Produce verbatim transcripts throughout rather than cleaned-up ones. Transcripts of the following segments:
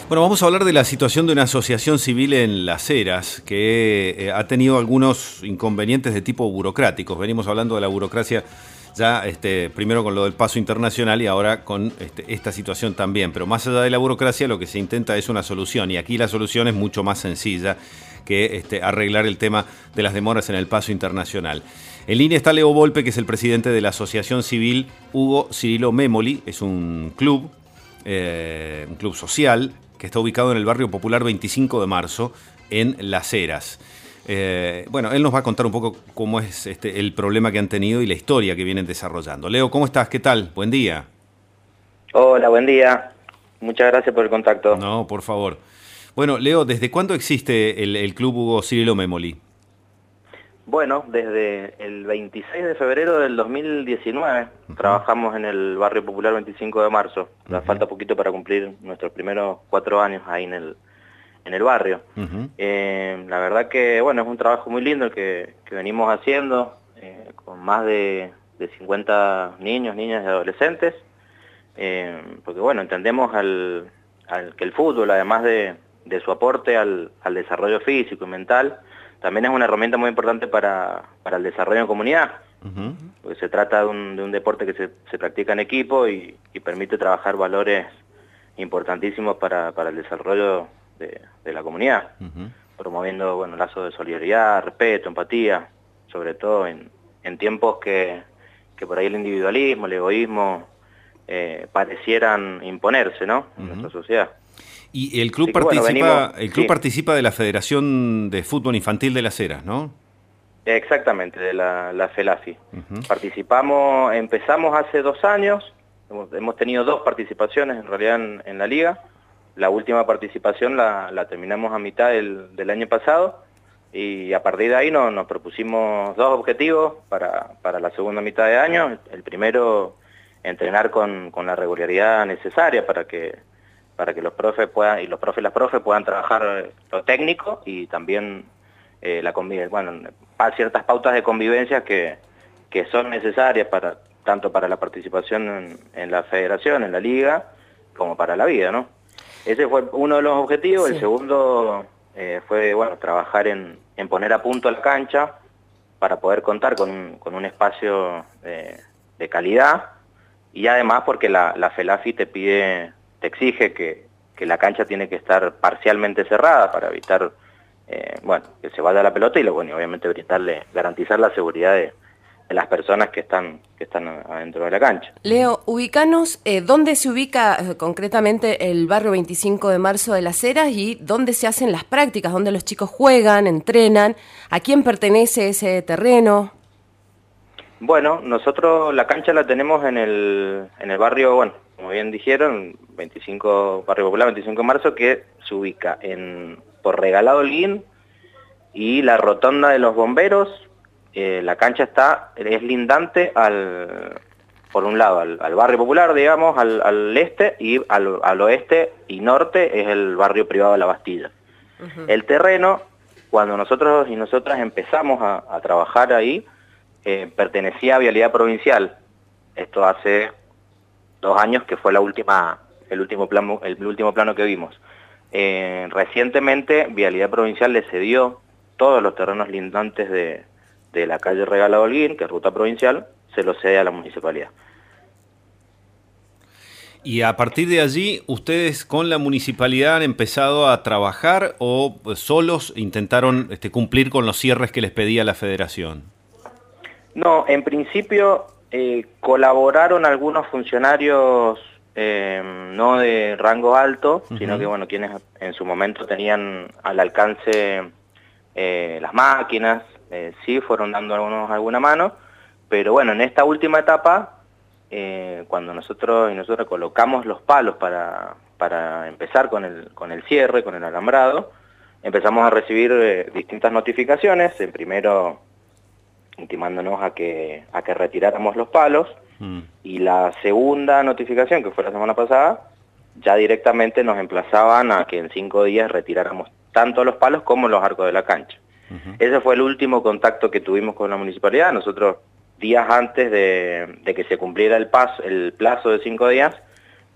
Bueno, vamos a hablar de la situación de una asociación civil en Las Heras que eh, ha tenido algunos inconvenientes de tipo burocráticos. Venimos hablando de la burocracia ya este, primero con lo del paso internacional y ahora con este, esta situación también. Pero más allá de la burocracia lo que se intenta es una solución y aquí la solución es mucho más sencilla que este, arreglar el tema de las demoras en el paso internacional. En línea está Leo Volpe, que es el presidente de la Asociación Civil Hugo Cirilo Memoli. Es un club, eh, un club social que está ubicado en el barrio popular veinticinco de marzo, en Las Heras. Eh, bueno, él nos va a contar un poco cómo es este, el problema que han tenido y la historia que vienen desarrollando. Leo, ¿cómo estás? ¿Qué tal? Buen día. Hola, buen día. Muchas gracias por el contacto. No, por favor. Bueno, Leo, ¿desde cuándo existe el, el Club Hugo Cirilo Memoli? Bueno, desde el veintiséis de febrero del dos mil diecinueve uh-huh. trabajamos en el barrio popular veinticinco de marzo. Uh-huh. Nos falta poquito para cumplir nuestros primeros cuatro años ahí en el, en el barrio. Uh-huh. eh, la verdad que, bueno, es un trabajo muy lindo el que, que venimos haciendo, eh, con más de, de cincuenta niños, niñas y adolescentes, eh, porque, bueno, entendemos al, al que el fútbol, además de, de su aporte al, al desarrollo físico y mental, también es una herramienta muy importante para, para el desarrollo en comunidad, uh-huh. porque se trata de un, de un deporte que se, se practica en equipo y, y permite trabajar valores importantísimos para, para el desarrollo de, de la comunidad, uh-huh. promoviendo bueno, lazos de solidaridad, respeto, empatía, sobre todo en, en tiempos que, que por ahí el individualismo, el egoísmo eh, parecieran imponerse, ¿no? En uh-huh. nuestra sociedad. Y el club, que, participa, bueno, venimos, el club sí. participa de la Federación de Fútbol Infantil de Las Heras, ¿no? Exactamente, de la, la FELAFI. Uh-huh. Participamos, empezamos hace dos años, hemos, hemos tenido dos participaciones en realidad en, en la liga. La última participación la, la terminamos a mitad del, del año pasado y a partir de ahí nos, nos propusimos dos objetivos para, para la segunda mitad de año. El primero, entrenar con, con la regularidad necesaria para que para que los profes puedan, y los profes y las profes puedan trabajar lo técnico y también eh, la convivencia, bueno, ciertas pautas de convivencia que, que son necesarias para tanto para la participación en, en la federación, en la liga, como para la vida, ¿no? Ese fue uno de los objetivos. Sí. El segundo eh, fue, bueno, trabajar en, en poner a punto la cancha para poder contar con un, con un espacio de, de calidad y además porque la, la FELAFI te pide... te exige que, que la cancha tiene que estar parcialmente cerrada para evitar eh, bueno, que se vaya la pelota y lo, bueno, obviamente brindarle, garantizar la seguridad de, de las personas que están, que están adentro de la cancha. Leo, ubicanos, eh, ¿dónde se ubica eh, concretamente el barrio veinticinco de marzo de Las Heras y dónde se hacen las prácticas, dónde los chicos juegan, entrenan, a quién pertenece ese terreno? Bueno, nosotros la cancha la tenemos en el, en el barrio, bueno, como bien dijeron, veinticinco, Barrio Popular veinticinco de marzo, que se ubica en por Regalado Holguín y la rotonda de los bomberos. Eh, la cancha está, es lindante al, por un lado al, al Barrio Popular, digamos, al, al este, y al, al oeste y norte es el barrio privado de La Bastilla. Uh-huh. El terreno, cuando nosotros y nosotras empezamos a, a trabajar ahí, eh, pertenecía a Vialidad Provincial. Esto hace dos años que fue la última, el último plano, el último plano que vimos. Eh, recientemente Vialidad Provincial le cedió todos los terrenos lindantes de, de la calle Regalado Holguín, que es ruta provincial, se los cede a la municipalidad. Y a partir de allí, ¿ustedes con la municipalidad han empezado a trabajar o solos intentaron este, cumplir con los cierres que les pedía la federación? No, en principio eh, colaboraron algunos funcionarios eh, no de rango alto, uh-huh. sino que bueno, quienes en su momento tenían al alcance eh, las máquinas, eh, sí fueron dando algunos alguna mano, pero bueno, en esta última etapa, eh, cuando nosotros y nosotros colocamos los palos para, para empezar con el, con el cierre, con el alambrado, empezamos a recibir eh, distintas notificaciones, en primero intimándonos a que, a que retiráramos los palos, mm. y la segunda notificación, que fue la semana pasada, ya directamente nos emplazaban a que en cinco días retiráramos tanto los palos como los arcos de la cancha. Uh-huh. Ese fue el último contacto que tuvimos con la municipalidad. Nosotros, días antes de, de que se cumpliera el, paso, el plazo de cinco días,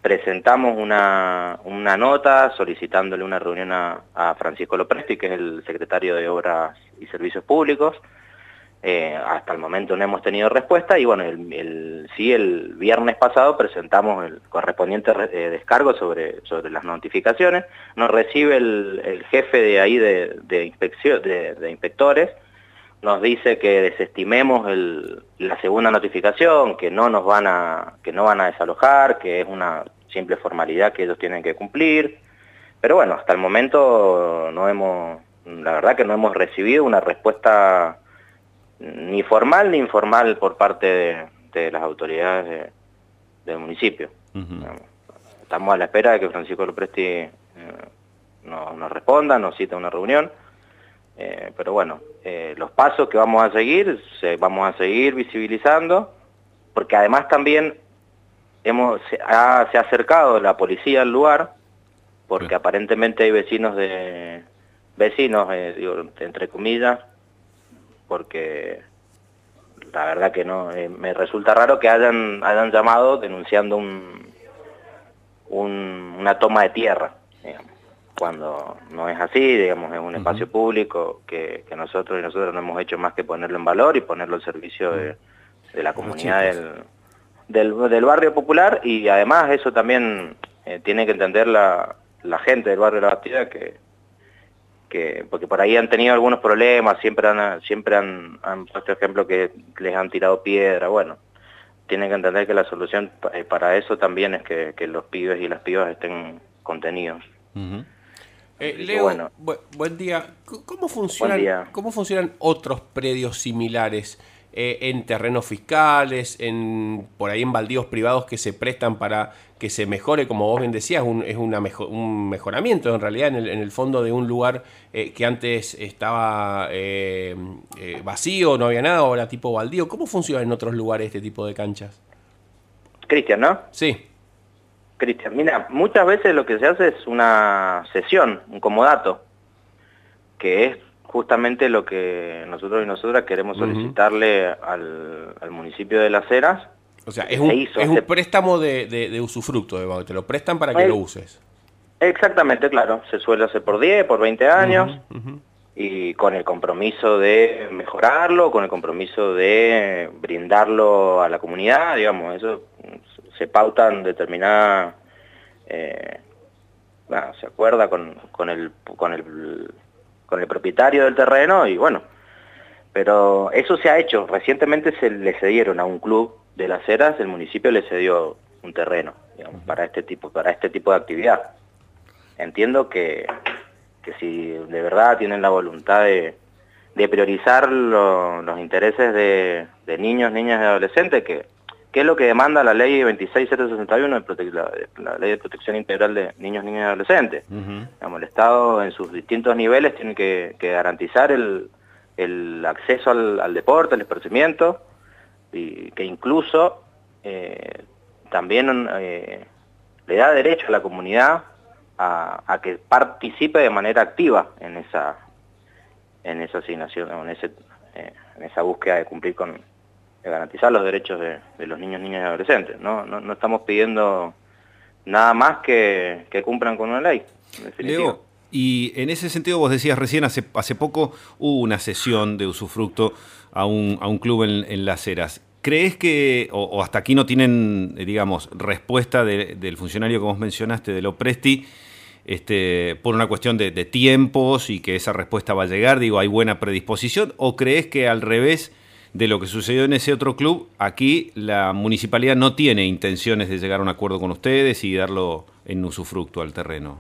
presentamos una, una nota solicitándole una reunión a, a Francisco Lopresti, que es el secretario de Obras y Servicios Públicos. Eh, hasta el momento no hemos tenido respuesta y bueno, el, el, sí, el viernes pasado presentamos el correspondiente eh, descargo sobre, sobre las notificaciones. Nos recibe el, el jefe de ahí de, de, inspección, de, de inspectores, nos dice que desestimemos el, la segunda notificación, que no nos van a, que no van a desalojar, que es una simple formalidad que ellos tienen que cumplir. Pero bueno, hasta el momento no hemos, la verdad que no hemos recibido una respuesta ni formal ni informal por parte de, de las autoridades de, del municipio. Uh-huh. Estamos a la espera de que Francisco Lopresti eh, nos, nos responda, nos cita una reunión, eh, pero bueno, eh, los pasos que vamos a seguir, se, vamos a seguir visibilizando, porque además también hemos, se, ha, se ha acercado la policía al lugar, porque uh-huh. aparentemente hay vecinos de vecinos, eh, digo, entre comillas, porque la verdad que no, eh, me resulta raro que hayan, hayan llamado denunciando un, un, una toma de tierra, digamos, cuando no es así, digamos, es un uh-huh. espacio público que, que nosotros y nosotros no hemos hecho más que ponerlo en valor y ponerlo al servicio de, de la comunidad del, del, del barrio popular, y además eso también eh, tiene que entender la, la gente del barrio de La Bastida, que Que, porque por ahí han tenido algunos problemas, siempre han siempre han, han puesto ejemplo que les han tirado piedra. Bueno, tienen que entender que la solución para eso también es que, que los pibes y las pibas estén contenidos. Uh-huh. eh, Leo, bueno, bu buen día. ¿Cómo funcionan, día. ¿Cómo funcionan otros predios similares eh, en terrenos fiscales, en por ahí en baldíos privados que se prestan para que se mejore, como vos bien decías, un, es una mejor, un mejoramiento en realidad en el, en el fondo de un lugar eh, que antes estaba eh, eh, vacío, no había nada, ahora tipo baldío? ¿Cómo funciona en otros lugares este tipo de canchas? Cristian, ¿no? Sí. Cristian, mira, muchas veces lo que se hace es una sesión, un comodato, que es justamente lo que nosotros y nosotras queremos solicitarle uh-huh. al, al municipio de Las Heras. O sea, es un, hizo, es un préstamo de, de, de usufructo, de, te lo prestan para que eh, lo uses. Exactamente, claro. Se suele hacer por diez, por veinte años, uh-huh, uh-huh. y con el compromiso de mejorarlo, con el compromiso de brindarlo a la comunidad, digamos, eso se pautan determinada, eh, bueno, se acuerda con, con, el, con, el, con el propietario del terreno, y bueno, pero eso se ha hecho. Recientemente se le cedieron a un club de Las Heras, el municipio le cedió un terreno, digamos, para este tipo, para este tipo de actividad. Entiendo que, que si de verdad tienen la voluntad de, de priorizar lo, los intereses de, de niños, niñas y adolescentes, que, que es lo que demanda la ley veintiséis mil sesenta y uno, de la, la ley de protección integral de niños, niñas y adolescentes. Uh-huh. Digamos, el Estado en sus distintos niveles tiene que, que garantizar el, el acceso al, al deporte, al esparcimiento, y que incluso eh, también eh, le da derecho a la comunidad a, a que participe de manera activa en esa en esa asignación, en, ese, eh, en esa búsqueda de cumplir con, de garantizar los derechos de, de los niños, niñas y adolescentes. No, no, no estamos pidiendo nada más que, que cumplan con una ley, en definitiva. Leo, y en ese sentido vos decías recién, hace, hace poco hubo una sesión de usufructo a un, a un club en, en Las Heras. ¿Crees que, o, o hasta aquí no tienen, digamos, respuesta de, del funcionario que vos mencionaste, de Lopresti, este, por una cuestión de, de tiempos y que esa respuesta va a llegar? Digo, ¿hay buena predisposición? ¿O crees que al revés de lo que sucedió en ese otro club, aquí la municipalidad no tiene intenciones de llegar a un acuerdo con ustedes y darlo en usufructo al terreno?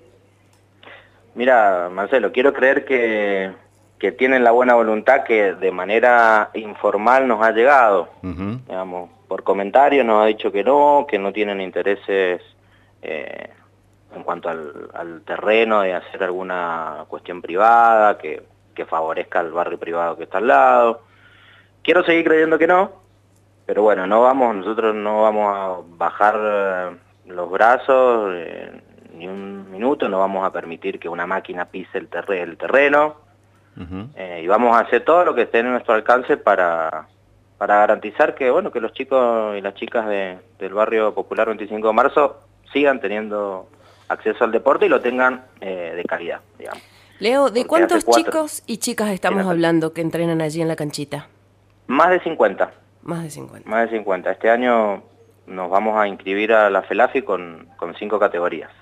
Mira, Marcelo, quiero creer que... que tienen la buena voluntad que de manera informal nos ha llegado. Uh-huh. Digamos, por comentarios nos ha dicho que no, que no tienen intereses eh, en cuanto al, al terreno de hacer alguna cuestión privada, que, que favorezca al barrio privado que está al lado. Quiero seguir creyendo que no, pero bueno, no vamos, nosotros no vamos a bajar eh, los brazos eh, ni un minuto, no vamos a permitir que una máquina pise el, terre el terreno. Uh-huh. eh, y vamos a hacer todo lo que esté en nuestro alcance para, para garantizar que bueno que los chicos y las chicas de, del barrio popular veinticinco de marzo sigan teniendo acceso al deporte y lo tengan eh, de calidad, digamos. Leo, ¿de Porque cuántos cuatro, chicos y chicas estamos hablando que entrenan allí en la canchita? Más de cincuenta. Más de cincuenta. Más de cincuenta. Este año nos vamos a inscribir a la FELAFI con, con cinco categorías.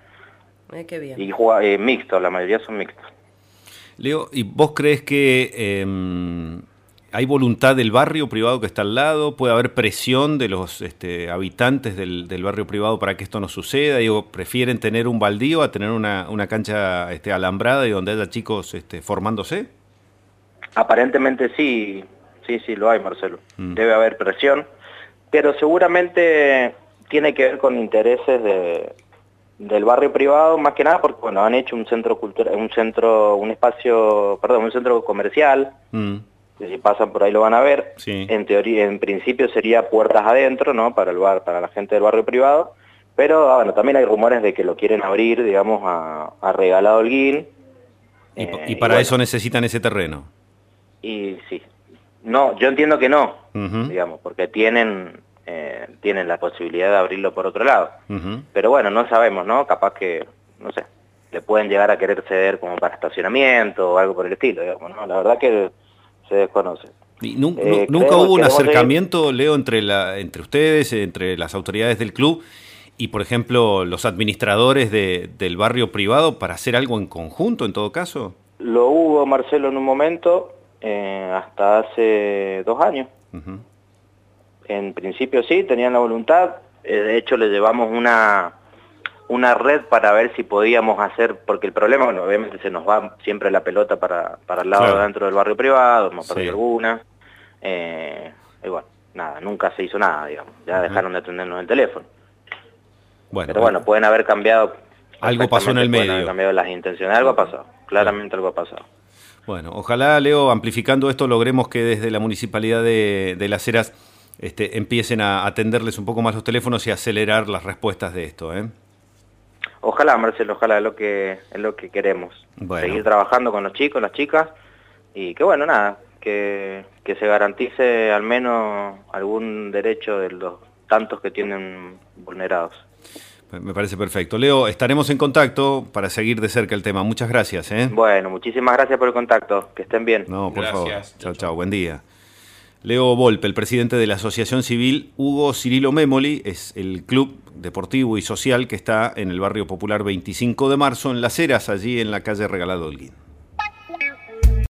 Eh, qué bien. Y juega, eh, mixtos, la mayoría son mixtos. Leo, ¿y vos crees que eh, hay voluntad del barrio privado que está al lado? ¿Puede haber presión de los este, habitantes del, del barrio privado para que esto no suceda? Digo, ¿prefieren tener un baldío a tener una, una cancha este, alambrada y donde haya chicos este, formándose? Aparentemente sí, sí, sí lo hay, Marcelo. Mm. Debe haber presión, pero seguramente tiene que ver con intereses de, del barrio privado, más que nada porque bueno, han hecho un centro cultural, un centro, un espacio, perdón, un centro comercial. Mm. Si pasan por ahí lo van a ver. Sí. En teoría, en principio sería puertas adentro, ¿no? Para el bar, para la gente del barrio privado. Pero bueno, también hay rumores de que lo quieren abrir, digamos, a, a regalado Holguín. Y, eh, y para y bueno, eso necesitan ese terreno. Y sí. No, yo entiendo que no, Uh-huh. digamos, porque tienen eh, tienen la posibilidad de abrirlo por otro lado. Uh-huh. Pero bueno, no sabemos, ¿no? Capaz que, no sé, le pueden llegar a querer ceder como para estacionamiento o algo por el estilo, digamos, ¿no? La verdad que se desconoce. ¿Y nu- Eh, nunca creo- hubo un queremos acercamiento, seguir... Leo, entre, la, entre ustedes, entre las autoridades del club y, por ejemplo, los administradores de, del barrio privado para hacer algo en conjunto, en todo caso? Lo hubo, Marcelo, en un momento, eh, hasta hace dos años. Uh-huh. En principio sí, tenían la voluntad. Eh, de hecho, le llevamos una, una red para ver si podíamos hacer, porque el problema, bueno, obviamente se nos va siempre la pelota para, para el lado Claro. de adentro del barrio privado, hemos Sí. perdido alguna. Eh, y bueno, nada, nunca se hizo nada, digamos. Ya Uh-huh. dejaron de atendernos el teléfono. Bueno, Pero bueno, pueden haber cambiado. Algo pasó en el exactamente, pueden medio. haber cambiado las intenciones. Algo ha pasado, claramente algo ha pasado. Bueno, ojalá, Leo, amplificando esto, logremos que desde la Municipalidad de, de Las Heras este, empiecen a atenderles un poco más los teléfonos y acelerar las respuestas de esto, ¿eh? Ojalá, Marcelo, ojalá, es lo que, es lo que queremos. Bueno. Seguir trabajando con los chicos, las chicas, y que bueno, nada, que, que se garantice al menos algún derecho de los tantos que tienen vulnerados. Me parece perfecto. Leo, estaremos en contacto para seguir de cerca el tema. Muchas gracias, ¿eh? Bueno, muchísimas gracias por el contacto, que estén bien. No, por Gracias. favor. Chau, Chao, chau. chao. Buen día. Leo Volpe, el presidente de la Asociación Civil Hugo Cirilo Memoli, es el club deportivo y social que está en el barrio popular veinticinco de marzo, en Las Heras, allí en la calle Regalado Holguín.